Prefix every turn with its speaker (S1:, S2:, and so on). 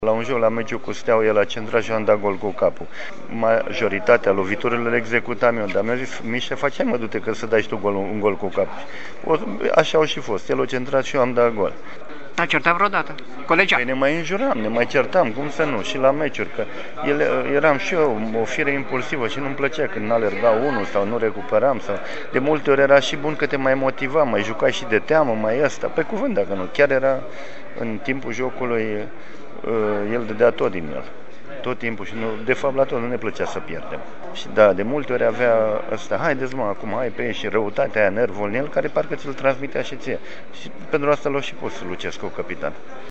S1: La un joc, la meciul cu Steaua, el a centrat și a dat gol cu capul. Majoritatea loviturilor le executam eu, dar mi-a zis, Miște, faceai mă, du-te că să dai și tu un gol cu capul. Așa au și fost, el a centrat și eu am dat gol.
S2: A certat vreodată? Colegea?
S1: Păi ne mai înjuram, ne mai certam, cum să nu, și la meciuri, că eram și eu o fire impulsivă și nu-mi plăcea când n-alerga unul sau nu recuperam. Sau... De multe ori era și bun că te mai motiva, mai jucai și de teamă, mai ăsta. Pe cuvânt, dacă nu, chiar era în timpul jocului, el dădea tot din el. Tot timpul și nu, de fapt la tot nu ne plăcea să pierdem. Și da, de multe ori avea ăsta, haideți mă, acum hai pe ei și răutatea aia, nervul în el, care parcă ți-l transmitea și ție. Și pentru asta l-a și pus Lucescu capitan.